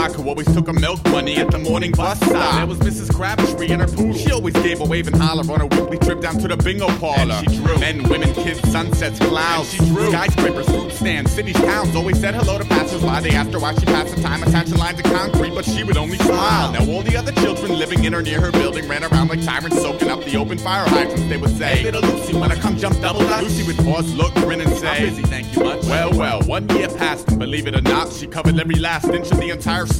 who always took her milk money at the morning bus stop. There was Mrs. Crabtree and her poodle. She always gave a wave and holler on her weekly trip down to the bingo parlor. And she drew men, women, kids, sunsets, clouds. And she drew skyscrapers, fruit stands, cities, towns. Always said hello to passers-by. They asked her why she passed the time attaching lines of concrete, but she would only smile. Now all the other children living in or near her building ran around like tyrants, soaking up the open fire hydrants. They would say, hey, little Lucy, wanna come jump double dutch? Lucy would pause, look, grin, and say, I'm busy, thank you much. Well, 1 year passed, and believe it or not, she covered every last inch of the entire